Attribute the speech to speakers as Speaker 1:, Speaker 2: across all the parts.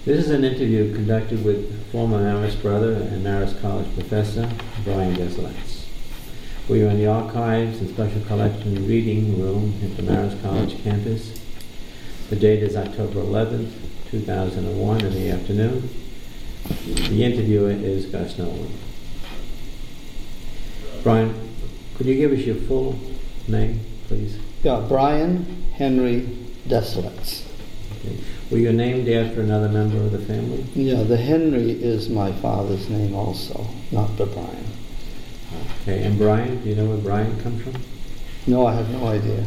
Speaker 1: This is an interview conducted with former Marist brother and Marist College professor, Brian Desletz. We are in the archives and special collection reading room at the Marist College campus. The date is October 11th, 2001 in the afternoon. The interviewer is Gus Nolan. Brian, could you give us your full name, please?
Speaker 2: Yeah, Brian Henry Desletz.
Speaker 1: Okay. Were you named after another member of the family?
Speaker 2: Yeah, the Henry is my father's name also, not the Brian.
Speaker 1: Okay, and Brian, do you know where Brian comes from?
Speaker 2: No, I have no idea.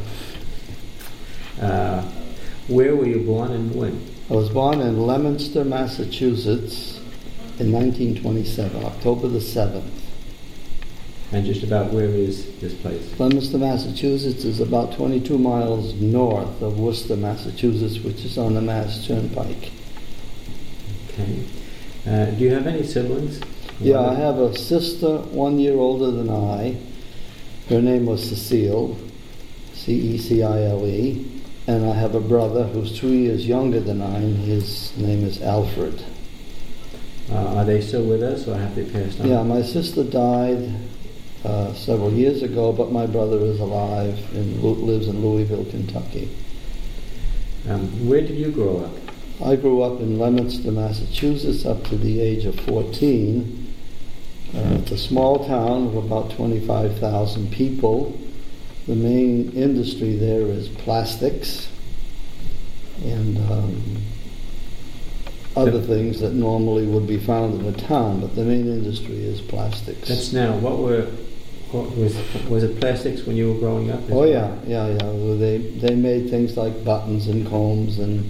Speaker 1: Where were you born and when?
Speaker 2: I was born in Leominster, Massachusetts in 1927, October the 7th.
Speaker 1: And just about where is this place?
Speaker 2: Leominster, Massachusetts is about 22 miles north of Worcester, Massachusetts, which is on the Mass Turnpike.
Speaker 1: Okay. Do you have any siblings?
Speaker 2: Yeah, I have a sister 1 year older than I. Her name was Cecile, Cecile, and I have a brother who's 2 years younger than I, and his name is Alfred.
Speaker 1: Are they still with us, or have they passed on?
Speaker 2: Yeah, my sister died several years ago, but my brother is alive and lives in Louisville, Kentucky.
Speaker 1: Where did you grow up?
Speaker 2: I grew up in Leominster, Massachusetts up to the age of 14. It's a small town of about 25,000 people. The main industry there is plastics and other things that normally would be found in a town, but the main industry is plastics.
Speaker 1: That's now. Was it plastics when you were growing up?
Speaker 2: Oh yeah. They made things like buttons and combs and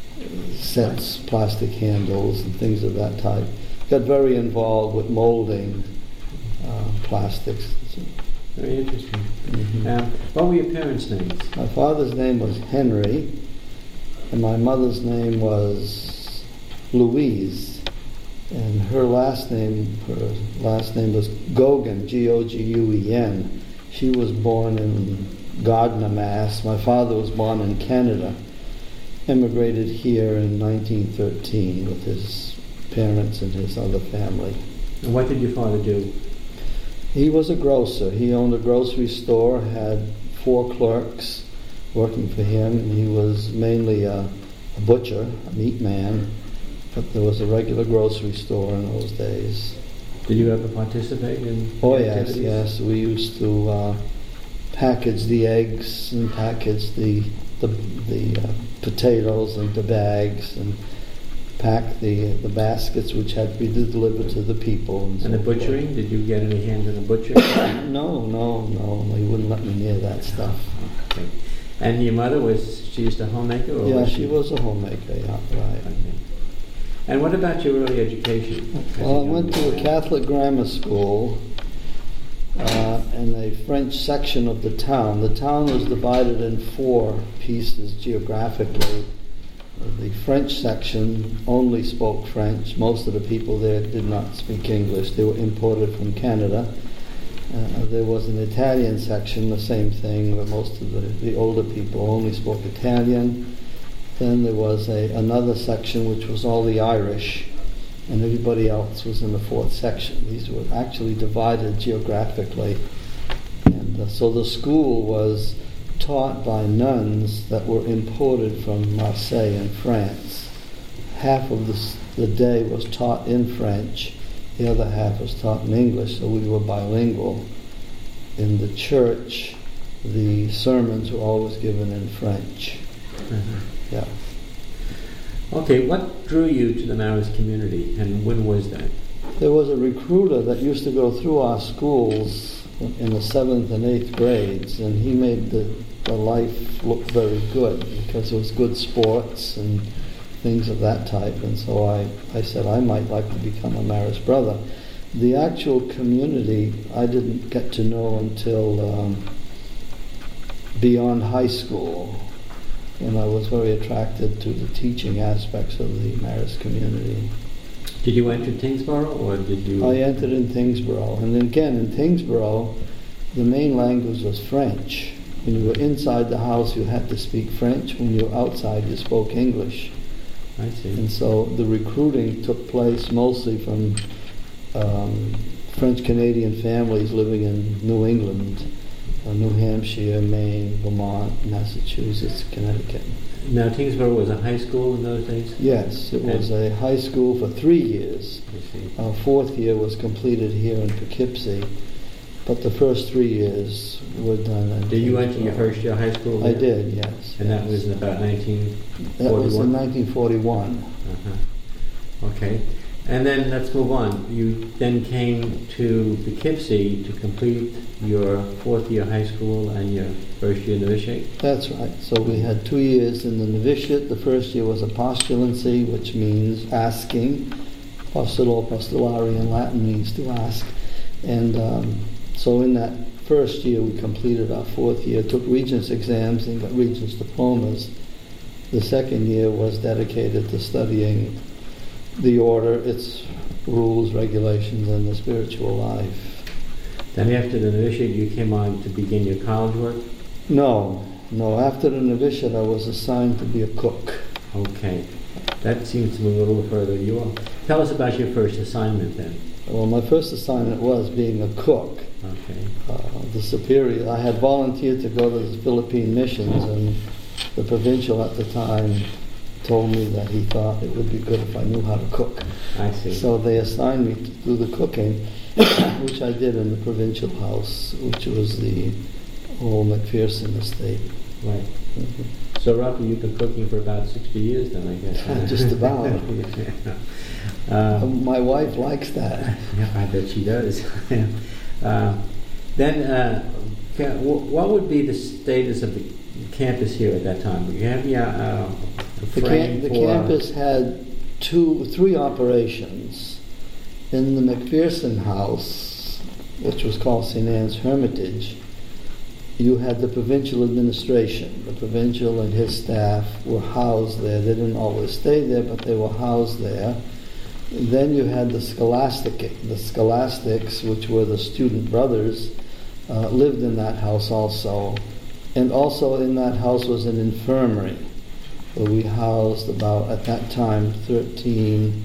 Speaker 2: sets, plastic handles and things of that type. Got very involved with molding plastics.
Speaker 1: Very interesting.
Speaker 2: Mm-hmm.
Speaker 1: What were your parents' names?
Speaker 2: My father's name was Henry, and my mother's name was Louise, and her last name was Gogan, G-O-G-U-E-N. She was born in Gardner, Mass. My father was born in Canada, immigrated here in 1913 with his parents and his other family.
Speaker 1: And what did your father do?
Speaker 2: He was a grocer. He owned a grocery store, had 4 clerks working for him, and he was mainly a butcher, a meat man, but there was a regular grocery store in those days.
Speaker 1: Did you ever participate in
Speaker 2: activities? Yes. We used to package the eggs and package the potatoes into bags and pack the baskets which had to be delivered to the people.
Speaker 1: And the butchering? Did you get any hands in the butchering?
Speaker 2: No. He wouldn't let me near that stuff.
Speaker 1: Okay. And your mother, she just a homemaker? Or
Speaker 2: yeah, she was a homemaker, yeah, right.
Speaker 1: Okay. And what about your early education?
Speaker 2: Well, I went to a Catholic grammar school in a French section of the town. The town was divided in 4 pieces geographically. The French section only spoke French. Most of the people there did not speak English. They were imported from Canada. There was an Italian section, the same thing, but most of the older people only spoke Italian. Then there was another section which was all the Irish, and everybody else was in the 4th section. These were actually divided geographically. And so the school was taught by nuns that were imported from Marseille in France. Half of the day was taught in French, the other half was taught in English, so we were bilingual. In the church, the sermons were always given in French.
Speaker 1: Mm-hmm.
Speaker 2: Yeah.
Speaker 1: Okay, what drew you to the Marist community, and when was that?
Speaker 2: There was a recruiter that used to go through our schools in the 7th and 8th grades, and he made the life look very good because it was good sports and things of that type. And so I said I might like to become a Marist brother. The actual community I didn't get to know until beyond high school, and I was very attracted to the teaching aspects of the Marist community.
Speaker 1: Did you enter Tyngsboro, or did you?
Speaker 2: I entered in Tyngsboro, and then again in Tyngsboro, the main language was French. When you were inside the house, you had to speak French. When you were outside, you spoke English.
Speaker 1: I see.
Speaker 2: And so the recruiting took place mostly from French-Canadian families living in New England, New Hampshire, Maine, Vermont, Massachusetts, Connecticut.
Speaker 1: Now, Tingsboro was a high school in those days?
Speaker 2: Yes, it was a high school for 3 years.
Speaker 1: I see.
Speaker 2: Our 4th year was completed here in Poughkeepsie, but the first 3 years were done in
Speaker 1: Did you enter
Speaker 2: Tingsboro.
Speaker 1: your first year high school
Speaker 2: I
Speaker 1: there?
Speaker 2: did, yes.
Speaker 1: And that
Speaker 2: yes.
Speaker 1: was in about 1941?
Speaker 2: That was in 1941.
Speaker 1: Uh-huh. Okay. And then let's move on. You then came to Poughkeepsie to complete your 4th year high school and your first year novitiate?
Speaker 2: That's right. So we had 2 years in the novitiate. The first year was a postulancy, which means asking. Postulo, postulari in Latin means to ask. And so in that first year we completed our 4th year, took Regents exams and got Regents diplomas. The second year was dedicated to studying the order, its rules, regulations, and the spiritual life.
Speaker 1: Then after the novitiate, you came on to begin your college work?
Speaker 2: No. After the novitiate, I was assigned to be a cook.
Speaker 1: Okay. That seems to move a little further. Tell us about your first assignment then.
Speaker 2: Well, my first assignment was being a cook.
Speaker 1: Okay.
Speaker 2: The superior, I had volunteered to go to the Philippine missions, and the provincial at the time told me that he thought it would be good if I knew how to cook.
Speaker 1: I see.
Speaker 2: So they assigned me to do the cooking, which I did in the provincial house, which was the old McPherson estate.
Speaker 1: Right. So roughly you've been cooking for about 60 years then, I guess.
Speaker 2: Just about. My wife likes that.
Speaker 1: Yeah, I bet she does. Then, what would be the status of the campus here at that time? You have
Speaker 2: The campus had 3 operations. In the McPherson house, which was called St. Anne's Hermitage, you had the provincial administration. The provincial and his staff were housed there. They didn't always stay there, but they were housed there. Then you had the scholastics, which were the student brothers, lived in that house also. And also in that house was an infirmary, where we housed about, at that time, 13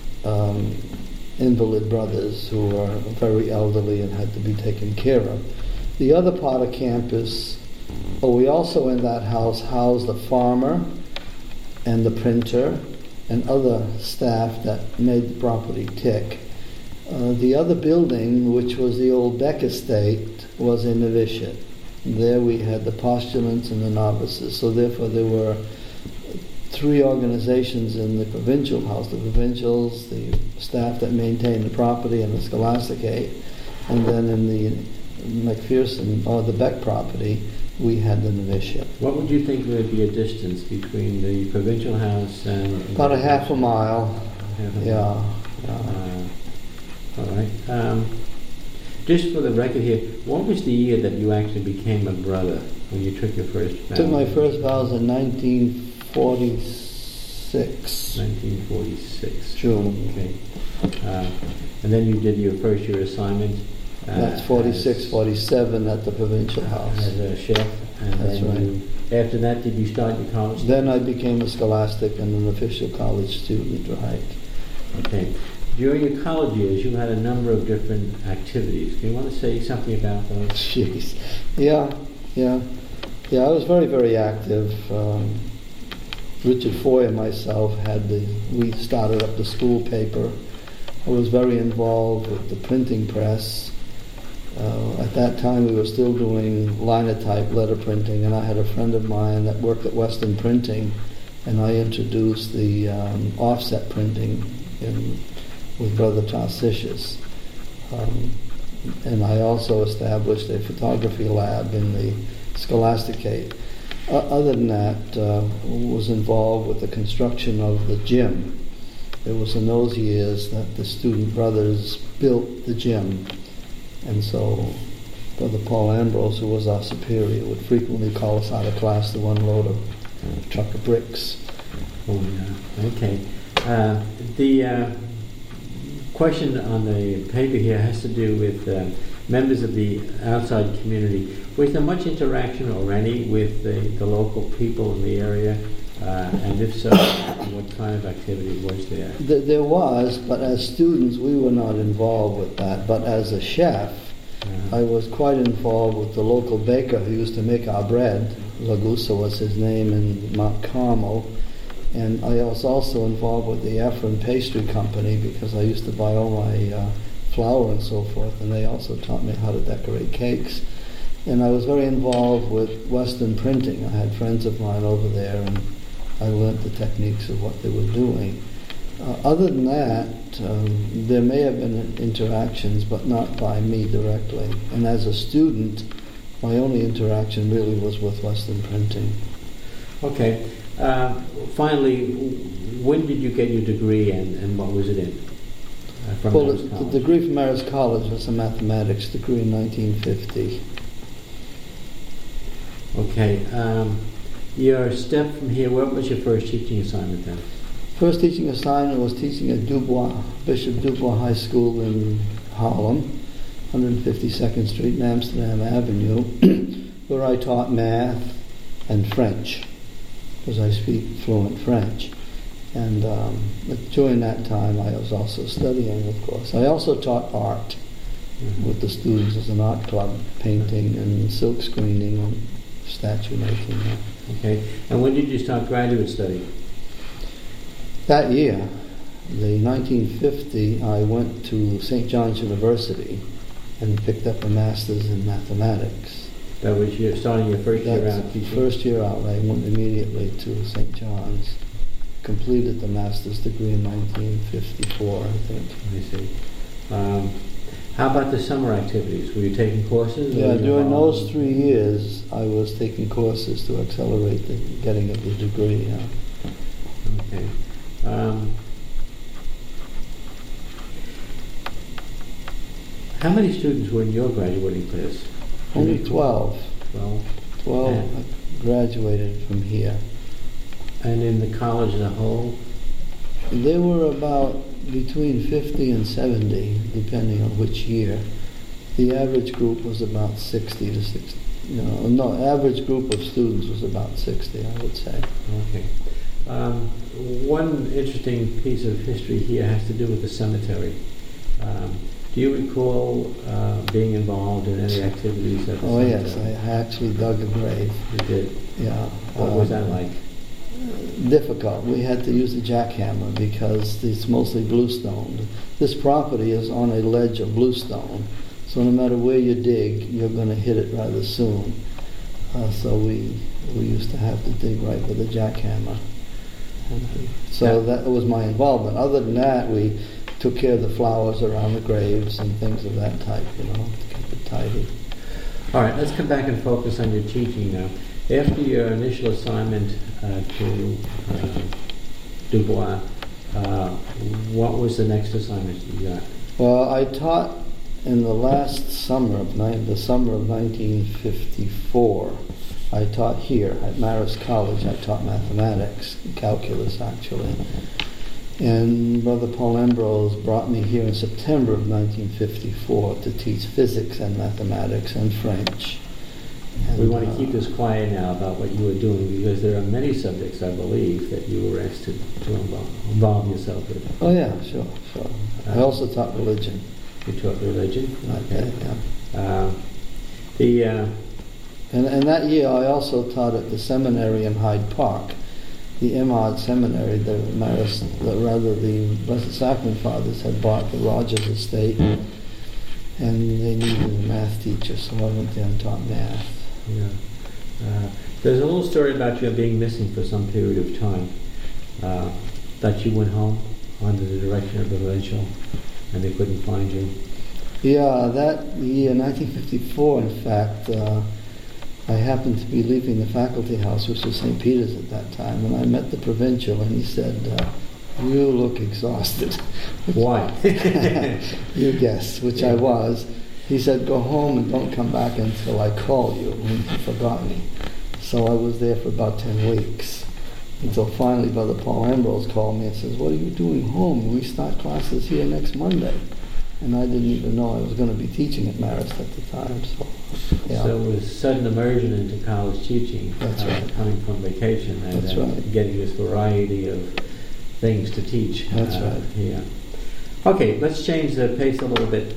Speaker 2: invalid brothers who were very elderly and had to be taken care of. The other part of campus, we also in that house housed the farmer and the printer and other staff that made the property tick. The other building, which was the old Beck estate, was a novitiate. There we had the postulants and the novices. So therefore there were 3 organizations in the provincial house: the provincials, the staff that maintained the property, and the scholasticate. And then in the McPherson, or the Beck property, we had the novitiate.
Speaker 1: What would you think would be a distance between the provincial house and...
Speaker 2: About a half a mile. Yeah.
Speaker 1: All right. Just for the record here, what was the year that you actually became a brother when you took your first vow?
Speaker 2: I took my first vows in 1946.
Speaker 1: 1946.
Speaker 2: June.
Speaker 1: Okay. And then you did your first year assignment.
Speaker 2: That's 46, 47 at the provincial house.
Speaker 1: As a chef. And
Speaker 2: That's
Speaker 1: then
Speaker 2: right.
Speaker 1: After that, did you start your college?
Speaker 2: Then I became a scholastic and an official college student, right.
Speaker 1: Okay. During your college years, you had a number of different activities. Do you want to say something about those?
Speaker 2: Jeez. Yeah. I was very, very active. Richard Foy and myself we started up the school paper. I was very involved with the printing press. At that time we were still doing linotype letter printing, and I had a friend of mine that worked at Western Printing, and I introduced the offset printing with Brother Tarsicius. And I also established a photography lab in the Scholasticate. Other than that, was involved with the construction of the gym. It was in those years that the student brothers built the gym. And so Brother Paul Ambrose, who was our superior, would frequently call us out of class to unload a truck of bricks.
Speaker 1: Oh, yeah. Okay. The question on the paper here has to do with members of the outside community. Was there much interaction already with the local people in the area? And if so, what kind of activity was there?
Speaker 2: There was, but as students we were not involved with that. But as a chef, I was quite involved with the local baker who used to make our bread. Lagusa was his name, in Mount Carmel. And I was also involved with the Ephraim Pastry Company because I used to buy all my flour and so forth, and they also taught me how to decorate cakes. And I was very involved with Western printing. I had friends of mine over there, and I learned the techniques of what they were doing. Other than that, there may have been interactions, but not by me directly. And as a student, my only interaction really was with Western printing.
Speaker 1: Okay. Finally, when did you get your degree and what was it in? From
Speaker 2: Well,
Speaker 1: Marist
Speaker 2: the
Speaker 1: College?
Speaker 2: degree from Marist College was a mathematics degree in 1950.
Speaker 1: Okay. Your step from here, what was your first teaching assignment then?
Speaker 2: First teaching assignment was teaching at Dubois, Bishop Dubois High School in Harlem, 152nd Street and Amsterdam Avenue, where I taught math and French, because I speak fluent French. And during that time I was also studying, of course. I also taught art with the students as an art club, painting and silk screening and statue making.
Speaker 1: Okay. And when did you start graduate study?
Speaker 2: That year, the 1950, I went to St. John's University and picked up a master's in mathematics.
Speaker 1: That was starting your first year
Speaker 2: That's
Speaker 1: out
Speaker 2: the
Speaker 1: teaching?
Speaker 2: first year out. I went immediately to St. John's, completed the master's degree in 1954, I think.
Speaker 1: I see. How about the summer activities? Were you taking courses?
Speaker 2: Yeah, during those 3 years, I was taking courses to accelerate the getting of the degree. Yeah.
Speaker 1: Okay. How many students were in your graduating class?
Speaker 2: Only 12.
Speaker 1: 12.
Speaker 2: 12 graduated from here.
Speaker 1: And in the college as a whole?
Speaker 2: There were about between 50 and 70, depending on which year. The average group was about 60 to 60. Average group of students was about 60, I would say.
Speaker 1: Okay. One interesting piece of history here has to do with the cemetery. Do you recall being involved in any activities at the
Speaker 2: Oh
Speaker 1: cemetery?
Speaker 2: yes, I actually dug a grave.
Speaker 1: You did?
Speaker 2: Yeah.
Speaker 1: What was that like?
Speaker 2: Difficult. We had to use a jackhammer because it's mostly bluestone. This property is on a ledge of bluestone, so no matter where you dig, you're going to hit it rather soon. So we used to have to dig right with a jackhammer. So that was my involvement. Other than that, we took care of the flowers around the graves and things of that type, to keep it tidy.
Speaker 1: All right, let's come back and focus on your teaching now. After your initial assignment to Dubois, what was the next assignment you got?
Speaker 2: Well, I taught in the last summer the summer of 1954. I taught here at Marist College. I taught mathematics, calculus actually. And Brother Paul Ambrose brought me here in September of 1954 to teach physics and mathematics and French. And,
Speaker 1: we want to keep this quiet now about what you were doing because there are many subjects, I believe, that you were asked to involve yourself with.
Speaker 2: Oh yeah, sure. I also taught religion.
Speaker 1: You taught religion?
Speaker 2: Okay, yeah. And that year I also taught at the seminary in Hyde Park, the Imad Seminary. The Blessed Sacrament Fathers had bought the Rogers Estate, and they needed a math teacher, so I went there and taught math.
Speaker 1: Yeah. There's a little story about you being missing for some period of time. That you went home under the direction of the provincial, and they couldn't find you.
Speaker 2: Yeah, that year, 1954, in fact, I happened to be leaving the faculty house, which was St. Peter's at that time, and I met the provincial, and he said, "You look exhausted."
Speaker 1: Why?
Speaker 2: You guessed, which I was. He said, "Go home and don't come back until I call you," and he forgot me. So I was there for about 10 weeks, until finally Brother Paul Ambrose called me and says, "What are you doing home? We start classes here next Monday." And I didn't even know I was going to be teaching at Marist at the time, so Yeah.
Speaker 1: So it was sudden immersion into college teaching.
Speaker 2: That's right.
Speaker 1: Coming from vacation and
Speaker 2: That's
Speaker 1: then
Speaker 2: right.
Speaker 1: getting this variety of things to teach.
Speaker 2: That's right.
Speaker 1: Yeah. Okay, let's change the pace a little bit.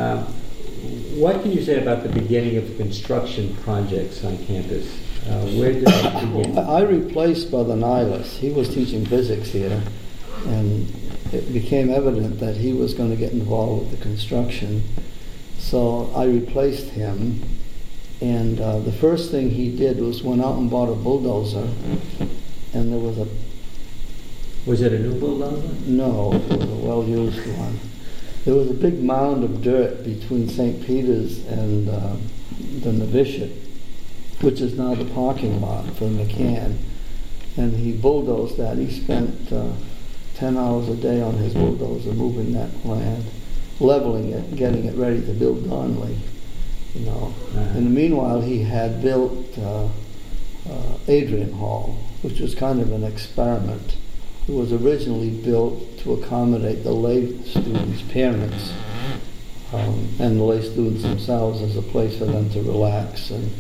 Speaker 1: What can you say about the beginning of construction projects on campus? Where did it begin?
Speaker 2: I replaced Brother Nihilus. He was teaching physics here, and it became evident that he was going to get involved with the construction. So I replaced him, and the first thing he did was went out and bought a bulldozer, and there was a...
Speaker 1: Was it a new bulldozer?
Speaker 2: No, it was a well-used one. There was a big mound of dirt between St. Peter's and the novitiate, which is now the parking lot for McCann. And he bulldozed that. He spent 10 hours a day on his bulldozer moving that land, leveling it, getting it ready to build Donley. You know. In the meanwhile, he had built Adrian Hall, which was kind of an experiment. It was originally built to accommodate the lay students' parents and the lay students themselves as a place for them to relax and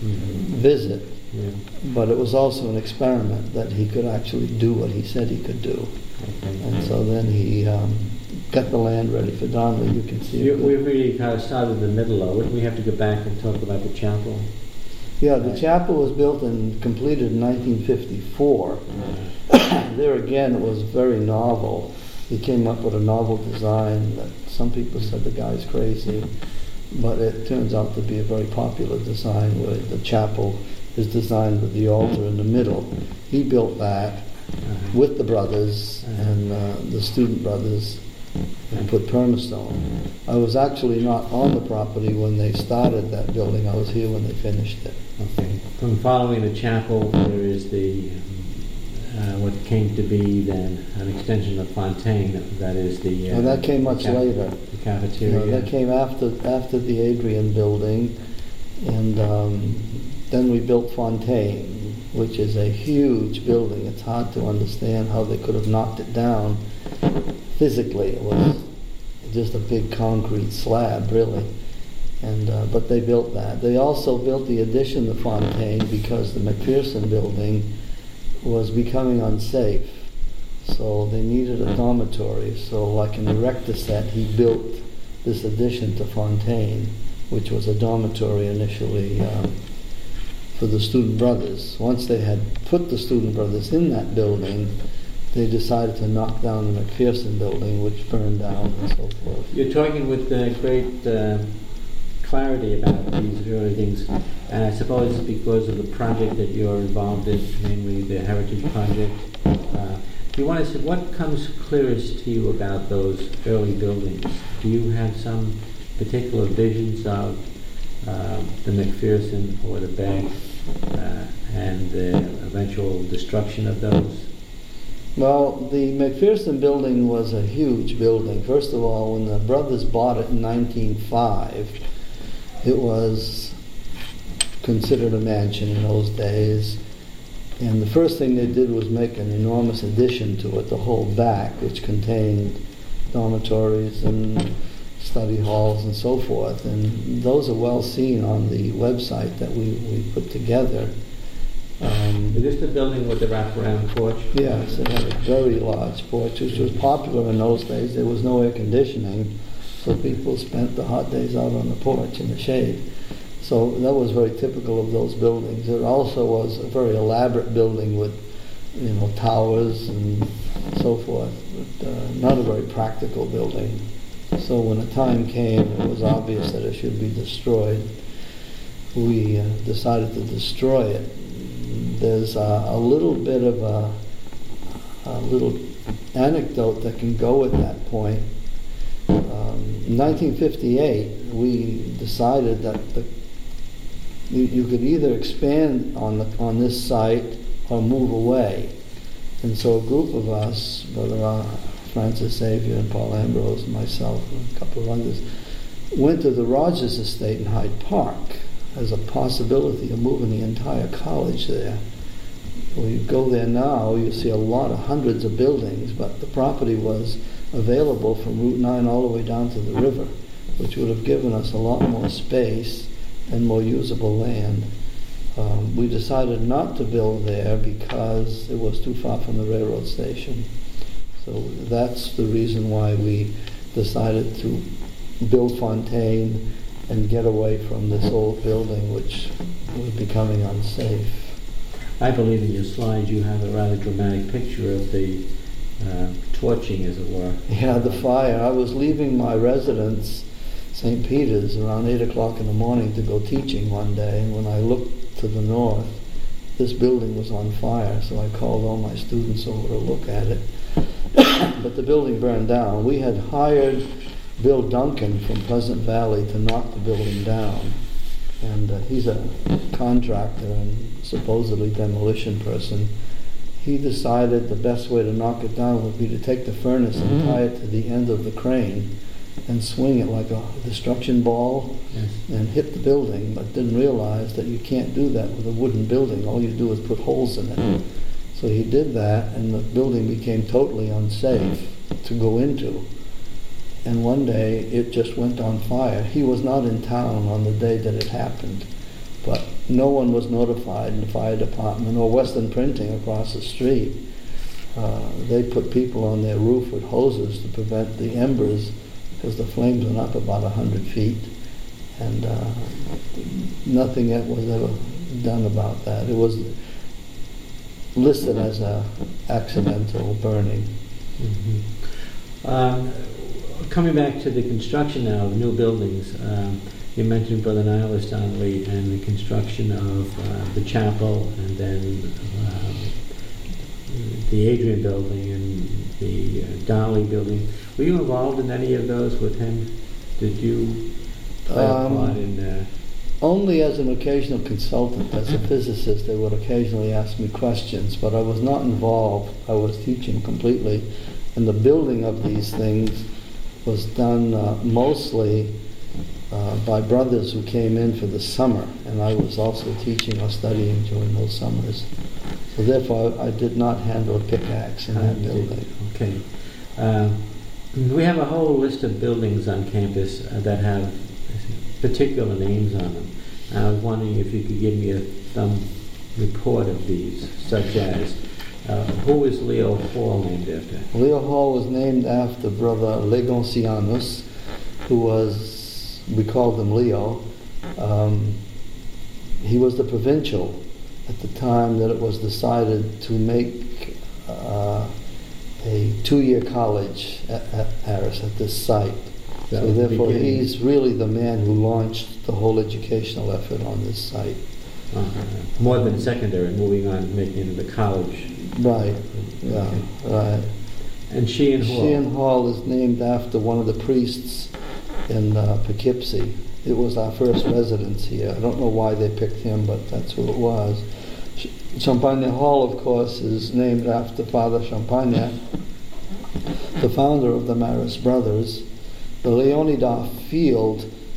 Speaker 2: visit.
Speaker 1: Yeah.
Speaker 2: But it was also an experiment that he could actually do what he said he could do.
Speaker 1: Okay.
Speaker 2: And so then he got the land ready for Donley. You can see it.
Speaker 1: We've really kind of started in the middle of it. We have to go back and talk about the chapel.
Speaker 2: Yeah, the chapel was built and completed in 1954. There again, it was very novel. He came up with a novel design that some people said the guy's crazy, but it turns out to be a very popular design where the chapel is designed with the altar in the middle. He built that with the brothers and the student brothers and put permastone. I was actually not on the property when they started that building. I was here when they finished it.
Speaker 1: Okay. From following the chapel, there is the what came to be then an extension of Fontaine. That is the.
Speaker 2: That came much later.
Speaker 1: The cafeteria.
Speaker 2: That came after the Adrian building, and then we built Fontaine, which is a huge building. It's hard to understand how they could have knocked it down physically. It was just a big concrete slab, really. And but they built that. They also built the addition to Fontaine because the McPherson building was becoming unsafe. So they needed a dormitory. So like in the Rector set, he built this addition to Fontaine, which was a dormitory initially for the student brothers. Once they had put the student brothers in that building, they decided to knock down the McPherson building, which burned down and so forth.
Speaker 1: You're talking with great clarity about these early things, and I suppose it's because of the project that you're involved in, namely the Heritage Project. Do you want to say what comes clearest to you about those early buildings? Do you have some particular visions of the McPherson or the Begg and the eventual destruction of those?
Speaker 2: Well, the McPherson building was a huge building. First of all, when the brothers bought it in 1905, it was considered a mansion in those days. And the first thing they did was make an enormous addition to it, the whole back, which contained dormitories and study halls and so forth. And those are well seen on the website that we put together.
Speaker 1: Is this the building with the wraparound porch?
Speaker 2: Yes, it had a very large porch, which was popular in those days. There was no air conditioning, so people spent the hot days out on the porch in the shade. So that was very typical of those buildings. It also was a very elaborate building with, towers and so forth, but not a very practical building. So when the time came, it was obvious that it should be destroyed. We decided to destroy it. There's a little bit of a little anecdote that can go at that point. In 1958, we decided that you could either expand on this site or move away. And so a group of us, Brother Francis Xavier and Paul Ambrose and myself and a couple of others, went to the Rogers Estate in Hyde Park as a possibility of moving the entire college there. When you go there now, you see a lot of hundreds of buildings, but the property was available from Route 9 all the way down to the river, which would have given us a lot more space and more usable land. We decided not to build there because it was too far from the railroad station. So that's the reason why we decided to build Fontaine and get away from this old building, which was becoming unsafe.
Speaker 1: I believe in your slides you have a rather dramatic picture of the torching, as it were.
Speaker 2: Yeah, the fire. I was leaving my residence, St. Peter's, around 8 o'clock in the morning to go teaching one day, and when I looked to the north, this building was on fire, so I called all my students over to look at it. But the building burned down. We had hired Bill Duncan from Pleasant Valley to knock the building down, and he's a contractor and supposedly demolition person. He decided the best way to knock it down would be to take the furnace and tie it to the end of the crane and swing it like a destruction ball.
Speaker 1: Yes.
Speaker 2: And hit the building, but didn't realize that you can't do that with a wooden building. All you do is put holes in it. So he did that, and the building became totally unsafe to go into. And one day it just went on fire. He was not in town on the day that it happened, but no one was notified in the fire department or Western Printing across the street. They put people on their roof with hoses to prevent the embers, because the flames went up about 100 feet, and nothing was ever done about that. It was listed as a accidental burning.
Speaker 1: Coming back to the construction now of new buildings, you mentioned Brother Nihilus Donnelly and the construction of the chapel, and then the Adrian building and the Donnelly building. Were you involved in any of those with him? Did you play a part in
Speaker 2: only as an occasional consultant. As a physicist, they would occasionally ask me questions, but I was not involved. I was teaching completely, and the building of these things was done mostly by brothers who came in for the summer, and I was also teaching or studying during those summers. So therefore, I did not handle a pickaxe in that building.
Speaker 1: Okay. We have a whole list of buildings on campus that have particular names on them. I was wondering if you could give me a thumb report of these, such as who is Leo Hall named after?
Speaker 2: Leo Hall was named after Brother Legoncianus, who was, we called him Leo. He was the provincial at the time that it was decided to make a 2-year college at Paris, at this site. So therefore he's really the man who launched the whole educational effort on this site.
Speaker 1: More than secondary, moving on, making the college.
Speaker 2: Right, yeah,
Speaker 1: Okay.
Speaker 2: right.
Speaker 1: And Sheehan Hall?
Speaker 2: Sheehan Hall is named after one of the priests in Poughkeepsie. It was our first residence here. I don't know why they picked him, but that's who it was. Champagne Hall, of course, is named after Father Champagne, the founder of the Marist Brothers. The Leonidoff field,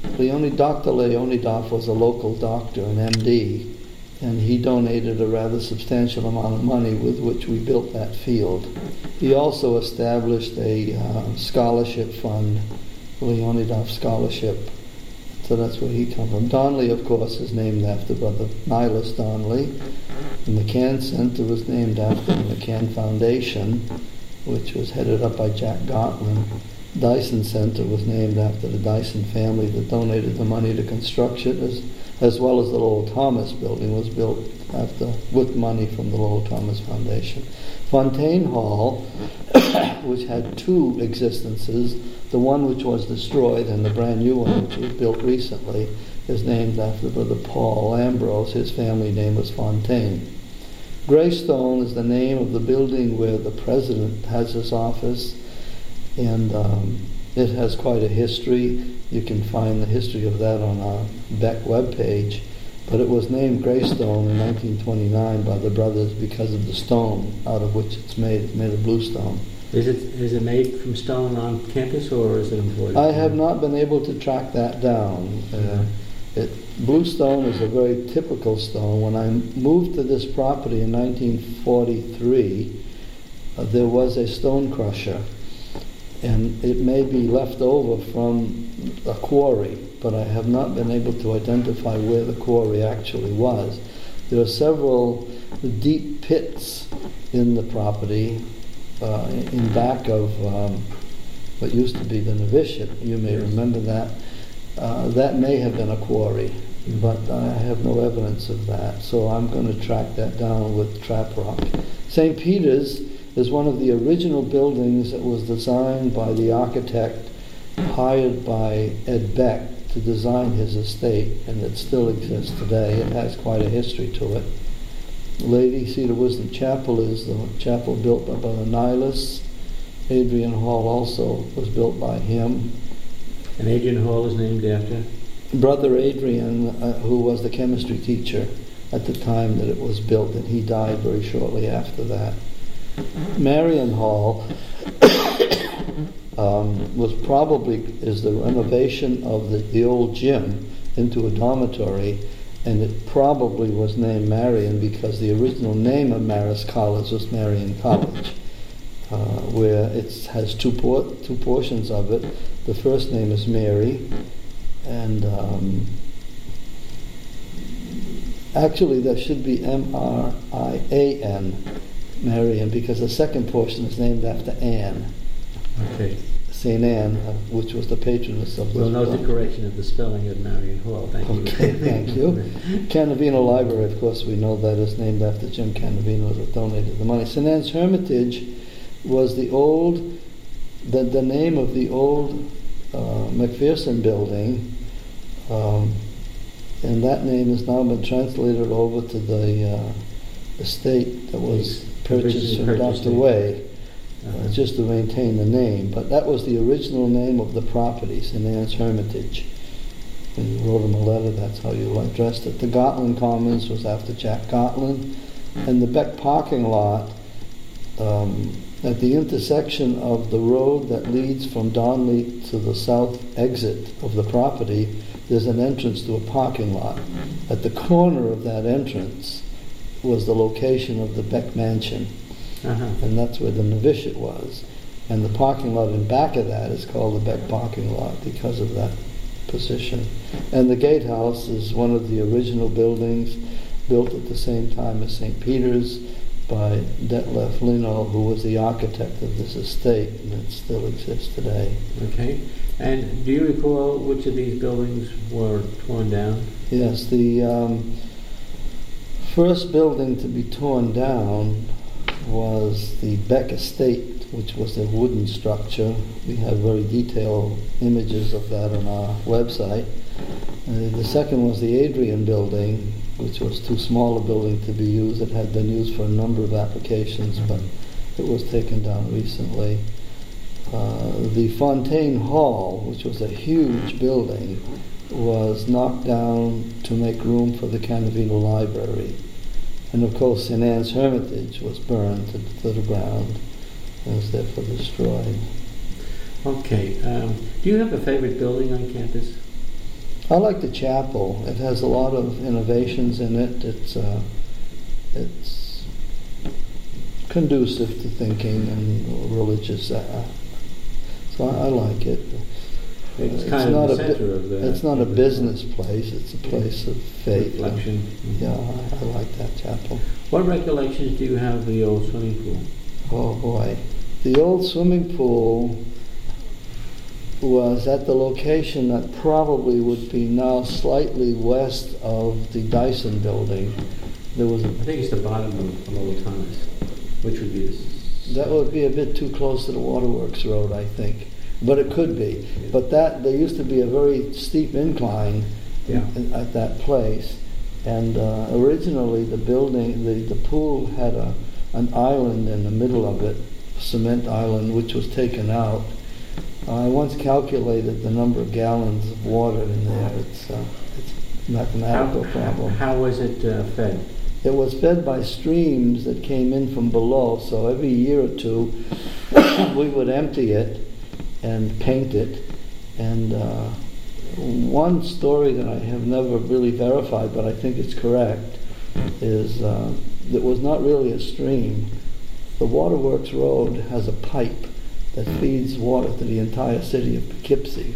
Speaker 2: Dr. Leonidoff was a local doctor, an MD, and he donated a rather substantial amount of money with which we built that field. He also established a scholarship fund, Leonidoff Scholarship. So that's where he comes from. Donnelly, of course, is named after Brother Nihilus Donnelly. The McCann Center was named after the McCann Foundation, which was headed up by Jack Gottman. Dyson Center was named after the Dyson family that donated the money to construct it, as well as the Lowell Thomas building was built with money from the Lowell Thomas Foundation. Fontaine Hall, which had 2 existences, the one which was destroyed and the brand new one which was built recently, is named after Brother Paul Ambrose. His family name was Fontaine. Greystone is the name of the building where the president has his office, and it has quite a history. You can find the history of that on our Beck webpage. But it was named Greystone in 1929 by the brothers because of the stone out of which it's made. It's made of bluestone.
Speaker 1: Is it made from stone on campus, or is it imported?
Speaker 2: I have not been able to track that down. Bluestone is a very typical stone. When I moved to this property in 1943, there was a stone crusher, and it may be left over from a quarry, but I have not been able to identify where the quarry actually was. There are several deep pits in the property in back of what used to be the novitiate. You may remember that. That may have been a quarry, but I have no evidence of that. So I'm going to track that down with trap rock. St. Peter's is one of the original buildings that was designed by the architect hired by Ed Beck to design his estate, and it still exists today. It has quite a history to it. Lady Cedar Wisdom Chapel is the chapel built by the Nihilists. Adrian Hall also was built by him.
Speaker 1: And Adrian Hall is named after?
Speaker 2: Brother Adrian, who was the chemistry teacher at the time that it was built, and he died very shortly after that. Marion Hall is the renovation of the old gym into a dormitory, and it probably was named Marion because the original name of Marist College was Marion College, where it has two portions of it. The first name is Mary, and actually there should be M-R-I-A-N, Marion, because the second portion is named after Anne.
Speaker 1: Okay.
Speaker 2: St. Anne, which was the patroness of the
Speaker 1: We'll note the correction of the spelling of Marion Hall. Thank you.
Speaker 2: Okay, thank you. Canavino Library, of course, we know that is named after Jim Canavino that donated the money. St. Anne's Hermitage was the name of the old McPherson building, and that name has now been translated over to the estate that was purchased from Dr. Way. Just to maintain the name, but that was the original name of the property, St. Anne's Hermitage. When you wrote him a letter, that's how you addressed it. The Gotland Commons was after Jack Gotland, and the Beck parking lot at the intersection of the road that leads from Donley to the south exit of the property. There's an entrance to a parking lot. At the corner of that entrance was the location of the Beck Mansion. And that's where the novitiate was. And the parking lot in back of that is called the Beck parking lot because of that position. And the gatehouse is one of the original buildings built at the same time as St. Peter's by Detlef Lino, who was the architect of this estate, and it still exists today.
Speaker 1: Okay. And do you recall which of these buildings were torn down?
Speaker 2: Yes, the first building to be torn down was the Beck Estate, which was a wooden structure. We have very detailed images of that on our website. The second was the Adrian building, which was too small a building to be used. It had been used for a number of applications, but it was taken down recently. The Fontaine Hall, which was a huge building, was knocked down to make room for the Canavino Library. And of course, St. Anne's Hermitage was burned to the ground and was therefore destroyed.
Speaker 1: Okay. Do you have a favorite building on campus?
Speaker 2: I like the chapel. It has a lot of innovations in it. It's conducive to thinking and religious. So I like it.
Speaker 1: It's kind of the center of the...
Speaker 2: It's not a business place. It's a place of faith.
Speaker 1: Reflection.
Speaker 2: Yeah, I like that chapel.
Speaker 1: What recollections do you have of the old swimming pool?
Speaker 2: Oh boy. The old swimming pool was at the location that probably would be now slightly west of the Dyson building. There was
Speaker 1: I think it's the bottom of Lower Thomas, which would be
Speaker 2: that would be a bit too close to the Waterworks Road, I think. But it could be.
Speaker 1: Yeah.
Speaker 2: But there used to be a very steep incline at that place. And originally the building, the pool had an island in the middle of it, a cement island, which was taken out. I once calculated the number of gallons of water in there. It's a mathematical problem.
Speaker 1: How was it fed?
Speaker 2: It was fed by streams that came in from below. So every year or two, we would empty it and paint it. And one story that I have never really verified, but I think it's correct, is it was not really a stream. The Waterworks Road has a pipe that feeds water to the entire city of Poughkeepsie.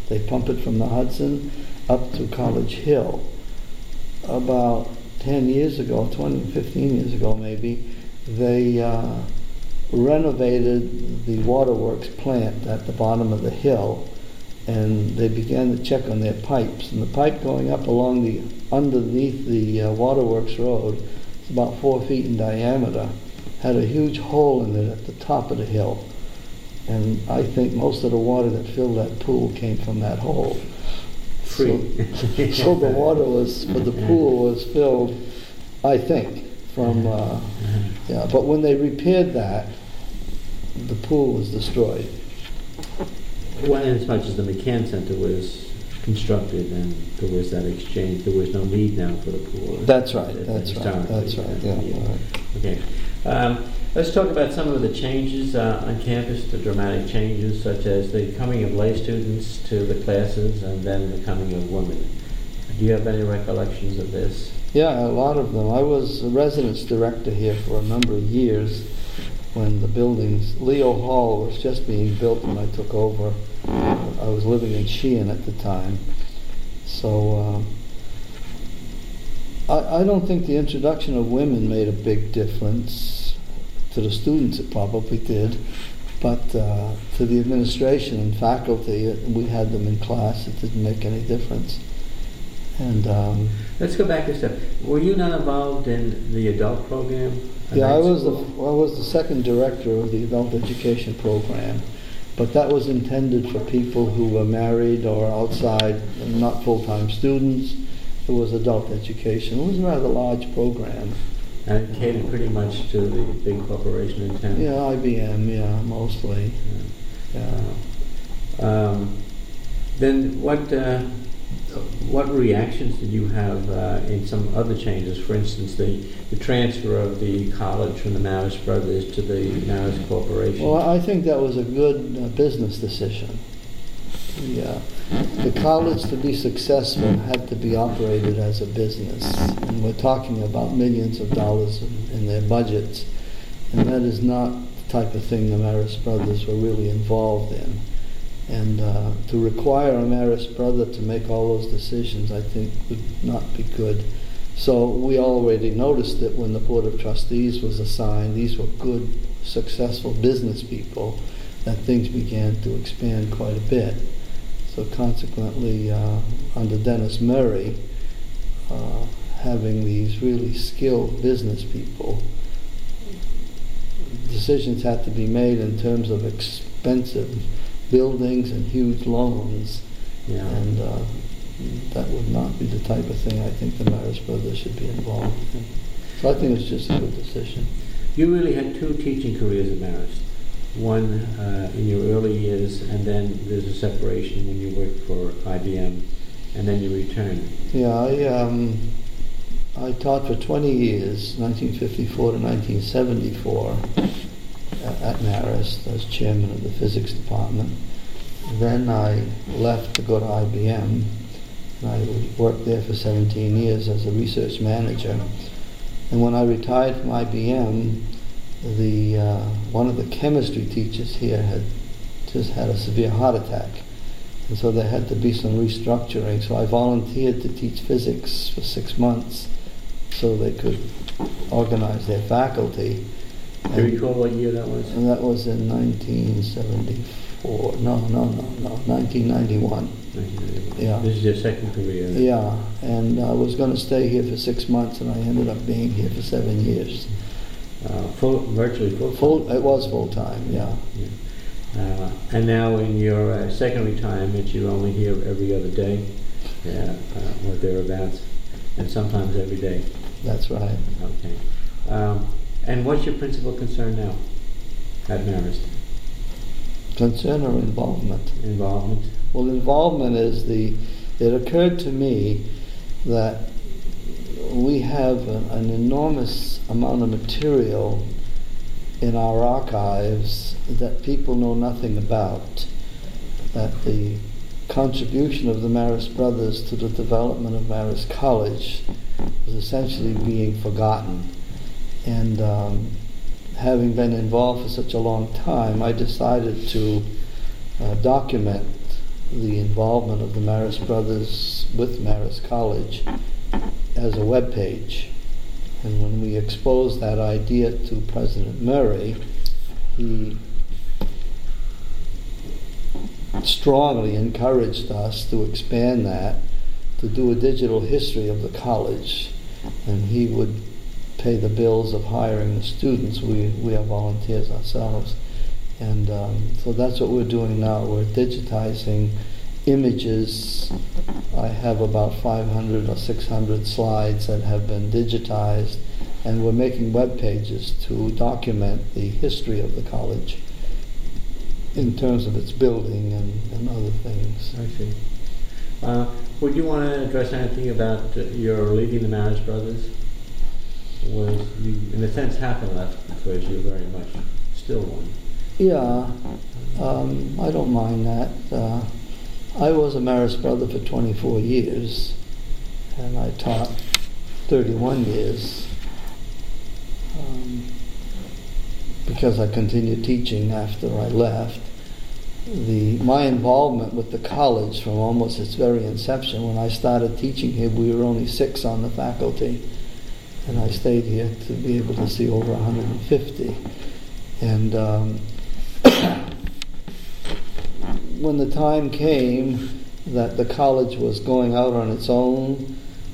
Speaker 2: They pump it from the Hudson up to College Hill. About 10 years ago, 15 years ago maybe, they renovated the waterworks plant at the bottom of the hill, and they began to check on their pipes. And the pipe going up underneath the waterworks road, it's about 4 feet in diameter, had a huge hole in it at the top of the hill. And I think most of the water that filled that pool came from that hole.
Speaker 1: Free.
Speaker 2: So the water for the pool was filled, I think, from, yeah. But when they repaired that, the pool was destroyed.
Speaker 1: Well, as much as the McCann Center was constructed and there was that exchange, there was no need now for the pool.
Speaker 2: That's right. That's right. Yeah.
Speaker 1: Okay. Let's talk about some of the changes on campus, the dramatic changes, such as the coming of lay students to the classes and then the coming of women. Do you have any recollections of this?
Speaker 2: Yeah, a lot of them. I was a residence director here for a number of years when the buildings, Leo Hall was just being built when I took over. I was living in Sheehan at the time. So I don't think the introduction of women made a big difference. To the students it probably did, but to the administration and faculty, we had them in class, it didn't make any difference. And
Speaker 1: let's go back a step. Were you not involved in the adult program?
Speaker 2: Yeah, I was the second director of the adult education program, but that was intended for people who were married or outside, not full-time students. It was adult education. It was a rather large program.
Speaker 1: And it catered pretty much to the big corporation in town?
Speaker 2: Yeah, IBM, yeah, mostly. Yeah.
Speaker 1: Then what reactions did you have in some other changes? For instance, the transfer of the college from the Marist Brothers to the Marist Corporation.
Speaker 2: Well, I think that was a good business decision. The college, to be successful, had to be operated as a business. And we're talking about millions of dollars in their budgets. And that is not the type of thing the Marist Brothers were really involved in. And to require a Marist brother to make all those decisions, I think, would not be good. So we already noticed that when the Board of Trustees was assigned, these were good, successful business people, that things began to expand quite a bit. So consequently, under Dennis Murray, having these really skilled business people, decisions had to be made in terms of expensive buildings and huge loans.
Speaker 1: Yeah.
Speaker 2: And that would not be the type of thing I think the Marist Brothers should be involved in. So I think it's just a good decision.
Speaker 1: You really had two teaching careers at Marist. One in your early years, and then there's a separation when you worked for IBM, and then you returned.
Speaker 2: Yeah, I taught for 20 years, 1954 to 1974, at Marist as chairman of the physics department. Then I left to go to IBM, and I worked there for 17 years as a research manager. And when I retired from IBM, one of the chemistry teachers here had just had a severe heart attack, and so there had to be some restructuring. So I volunteered to teach physics for 6 months so they could organize their faculty.
Speaker 1: Do you recall what year that was?
Speaker 2: And that was in 1974. No, 1991.
Speaker 1: 1991.
Speaker 2: Yeah.
Speaker 1: This is your second career.
Speaker 2: Yeah, and I was going to stay here for 6 months, and I ended up being here for 7 years.
Speaker 1: Virtually full.
Speaker 2: It was full time, yeah.
Speaker 1: And now in your second retirement, you're only here every other day, or thereabouts, and sometimes every day.
Speaker 2: That's right.
Speaker 1: Okay. And what's your principal concern now at Marist?
Speaker 2: Concern or involvement?
Speaker 1: Involvement.
Speaker 2: Well, involvement is it occurred to me that we have an enormous amount of material in our archives that people know nothing about, that the contribution of the Marist Brothers to the development of Marist College was essentially being forgotten. And having been involved for such a long time, I decided to document the involvement of the Marist brothers with Marist College as a web page. And when we exposed that idea to President Murray, he strongly encouraged us to expand that, to do a digital history of the college, and he would pay the bills of hiring the students. We are volunteers ourselves, and so that's what we're doing now. We're digitizing images. I have about 500 or 600 slides that have been digitized, and we're making web pages to document the history of the college in terms of its building and other things.
Speaker 1: I see. Would you want to address anything about your leaving the Marist brothers? Was you, in a sense, half and left because you're very much still one?
Speaker 2: Yeah, I don't mind that. I was a Marist brother for 24 years, and I taught 31 years because I continued teaching after I left. My involvement with the college from almost its very inception, when I started teaching here, we were only 6 on the faculty, and I stayed here to be able to see over 150. And when the time came that the college was going out on its own,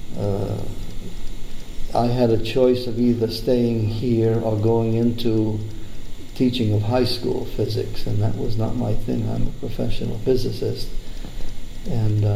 Speaker 2: I had a choice of either staying here or going into teaching of high school physics, and that was not my thing. I'm a professional physicist, and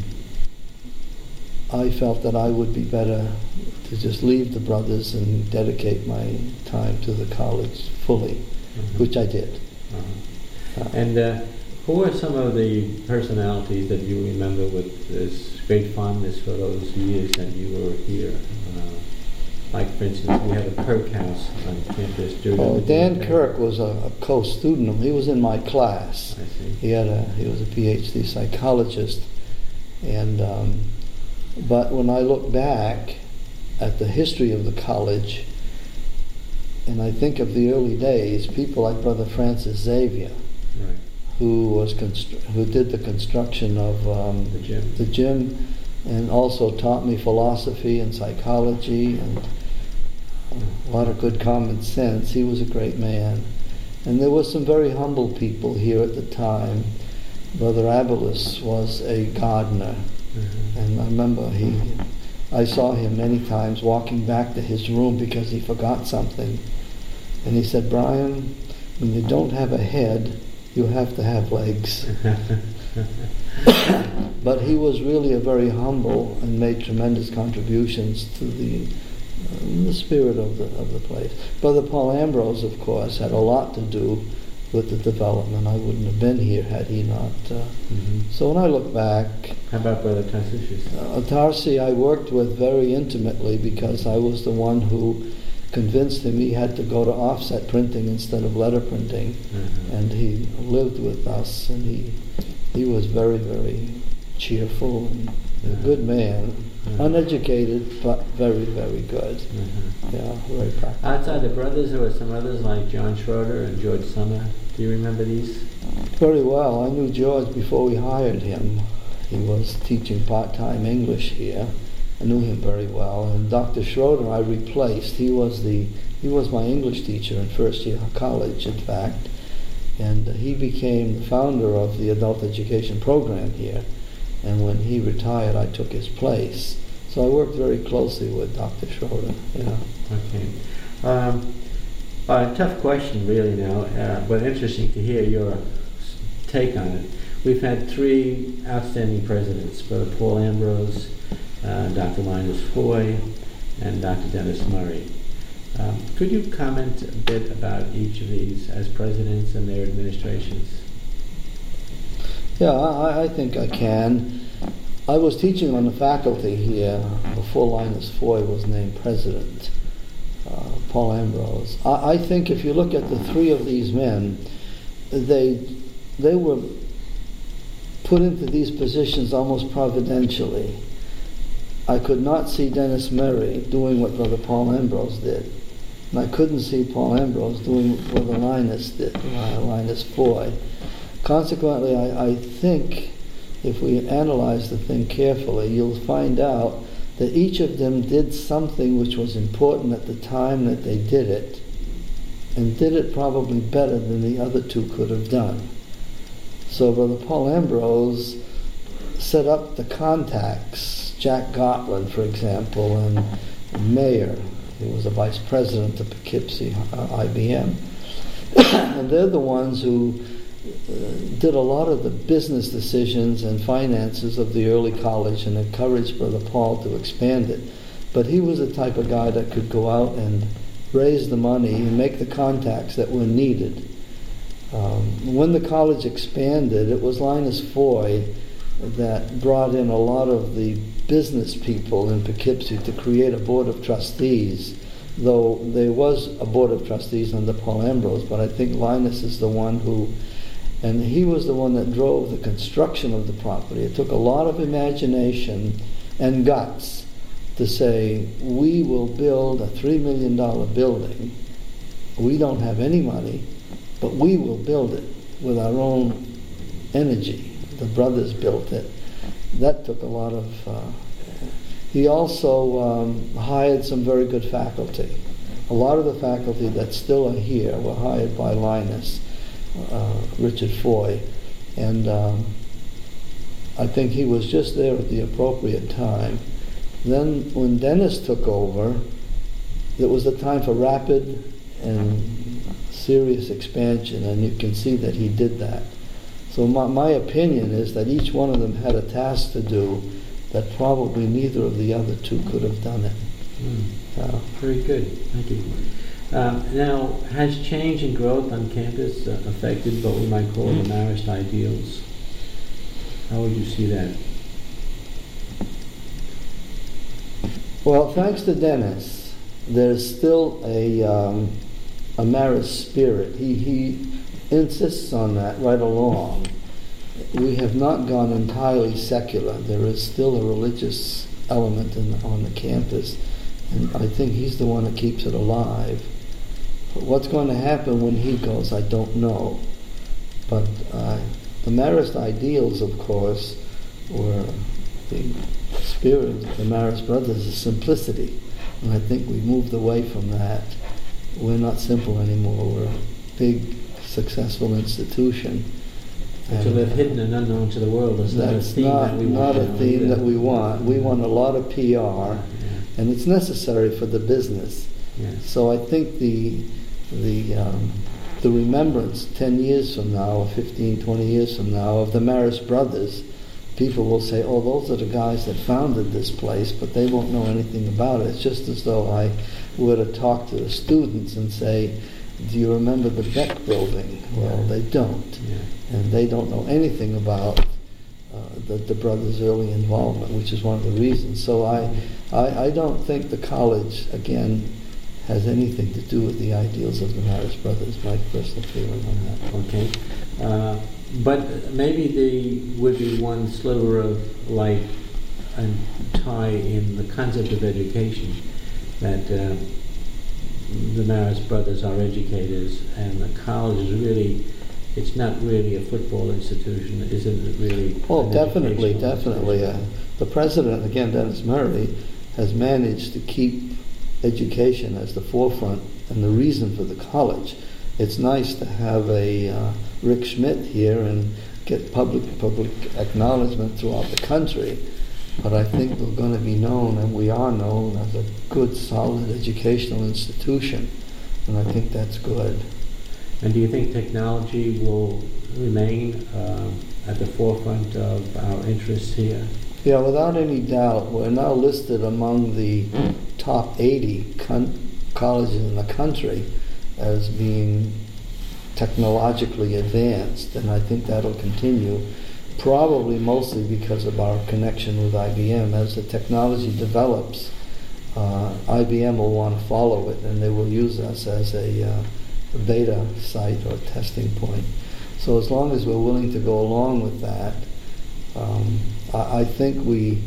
Speaker 2: I felt that I would be better to just leave the brothers and dedicate my time to the college fully, which I did.
Speaker 1: And who are some of the personalities that you remember with this great fondness for those years that you were here? Like, for instance, we have a Kirk House on campus.
Speaker 2: Dan Kirk was a co-student. He was in my class.
Speaker 1: I see.
Speaker 2: He was a PhD psychologist, and but when I look back at the history of the college, and I think of the early days, people like Brother Francis Xavier,
Speaker 1: right,
Speaker 2: who did the construction of the gym, and also taught me philosophy and psychology and a lot of good common sense. He was a great man. And there were some very humble people here at the time. Brother Abeles was a gardener, and I remember I saw him many times walking back to his room because he forgot something. And he said, "Brian, when you don't have a head, you have to have legs." But he was really a very humble and made tremendous contributions to the spirit of the place. Brother Paul Ambrose, of course, had a lot to do with the development. I wouldn't have been here had he not. So when I look back...
Speaker 1: How about Brother Tarcisius?
Speaker 2: Tarsi I worked with very intimately because I was the one who convinced him he had to go to offset printing instead of letter printing. And he lived with us, and he was very, very cheerful and a good man. Uneducated, but very, very good. Yeah, very practical.
Speaker 1: Outside the brothers, there were some others like John Schroeder and George Summer. Do you remember these?
Speaker 2: Very well. I knew George before we hired him. He was teaching part-time English here. I knew him very well. And Dr. Schroeder I replaced. He was my English teacher in first year college, in fact. And he became the founder of the adult education program here. And when he retired, I took his place. So I worked very closely with Dr. Schroeder. Yeah.
Speaker 1: Okay. A tough question, really, now, but interesting to hear your take on it. We've had 3 outstanding presidents: Brother Paul Ambrose, Dr. Linus Foy, and Dr. Dennis Murray. Could you comment a bit about each of these as presidents and their administrations?
Speaker 2: Yeah, I think I can. I was teaching on the faculty here before Linus Foy was named president, Paul Ambrose. I think if you look at the 3 of these men, they were put into these positions almost providentially. I could not see Dennis Murray doing what Brother Paul Ambrose did, and I couldn't see Paul Ambrose doing what Brother Linus did, Linus Foy. Consequently, I think if we analyze the thing carefully, you'll find out that each of them did something which was important at the time that they did it, and did it probably better than the other two could have done. So Brother Paul Ambrose set up the contacts, Jack Gotland, for example, and Mayer, who was a vice president of Poughkeepsie IBM. And they're the ones who did a lot of the business decisions and finances of the early college and encouraged Brother Paul to expand it. But he was the type of guy that could go out and raise the money and make the contacts that were needed. When the college expanded, it was Linus Foy that brought in a lot of the business people in Poughkeepsie to create a board of trustees, though there was a board of trustees under Paul Ambrose, but I think Linus is the one who, and he was the one that drove the construction of the property. It took a lot of imagination and guts to say, we will build a $3 million building. We don't have any money, but we will build it with our own energy. The brothers built it. That took a lot of... he also hired some very good faculty. A lot of the faculty that still are here were hired by Linus, Richard Foy, and I think he was just there at the appropriate time. Then when Dennis took over, it was the time for rapid and serious expansion, and you can see that he did that. So my opinion is that each one of them had a task to do that probably neither of the other two could have done it.
Speaker 1: Very good, thank you. Now, has change and growth on campus affected what we might call the Marist ideals? How would you see that?
Speaker 2: Well, thanks to Dennis, there's still a Marist spirit. He insists on that right along. We have not gone entirely secular. There is still a religious element on the campus, and I think he's the one that keeps it alive. But what's going to happen when he goes, I don't know. But the Marist ideals, of course, were the spirit of the Marist brothers is simplicity, and I think we've moved away from that. We're not simple anymore. We're a big, successful institution.
Speaker 1: So they've hidden and unknown to the world. That's not a theme that we want.
Speaker 2: Not a theme that we want. We want a lot of PR, and it's necessary for the business.
Speaker 1: Yes.
Speaker 2: So I think the remembrance 10 years from now, or 15, 20 years from now, of the Marist brothers, people will say, oh, those are the guys that founded this place, but they won't know anything about it. It's just as though I were to talk to the students and say, do you remember the Beck building? Well, they don't.
Speaker 1: Yeah.
Speaker 2: And they don't know anything about the brothers' early involvement, which is one of the reasons. So I don't think the college, again, has anything to do with the ideals of the Marist brothers. My personal feeling on that.
Speaker 1: Okay. But maybe there would be one sliver of light and tie in the concept of education, that the Marist brothers are educators, and the college is really, it's not really a football institution, isn't it really?
Speaker 2: Oh, definitely. The president, again, Dennis Murray, has managed to keep education as the forefront and the reason for the college. It's nice to have a Rick Schmidt here and get public acknowledgement throughout the country, but I think we're going to be known, and we are known, as a good, solid educational institution, and I think that's good.
Speaker 1: And do you think technology will remain at the forefront of our interests here?
Speaker 2: Yeah, without any doubt. We're now listed among the top 80 colleges in the country as being technologically advanced, and I think that'll continue, probably mostly because of our connection with IBM. As the technology develops, IBM will want to follow it, and they will use us as a beta site or testing point. So as long as we're willing to go along with that, I think we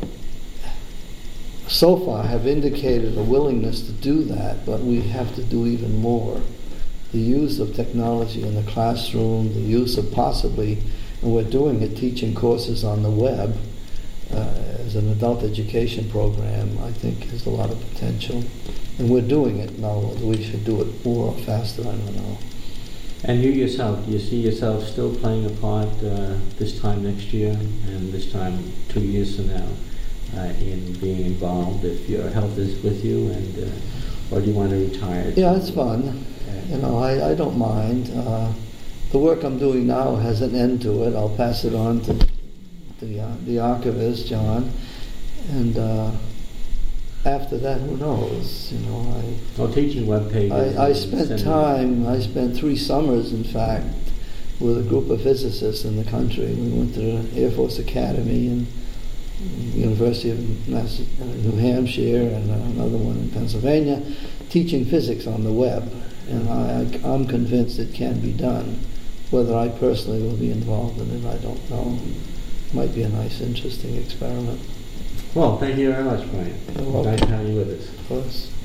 Speaker 2: so far have indicated a willingness to do that, but we have to do even more. The use of technology in the classroom, the use of possibly And we're doing it, teaching courses on the web as an adult education program. I think has a lot of potential. And we're doing it now. Whether we should do it more or faster, I don't know.
Speaker 1: And you yourself, do you see yourself still playing a part this time next year and this time 2 years from now in being involved if your health is with you, and or do you want to retire?
Speaker 2: Yeah, it's fun. You know, I don't mind. The work I'm doing now has an end to it. I'll pass it on to the archivist, John, and after that, who knows? You know,
Speaker 1: teaching web pages.
Speaker 2: I spent time. I spent 3 summers, in fact, with a group of physicists in the country. We went to the Air Force Academy and University of New Hampshire, and another one in Pennsylvania, teaching physics on the web. And I'm convinced it can be done. Whether I personally will be involved in it, I don't know. Might be a nice, interesting experiment.
Speaker 1: Well, thank you very much, Brian.
Speaker 2: You're welcome.
Speaker 1: Nice to have you with us.
Speaker 2: Of course.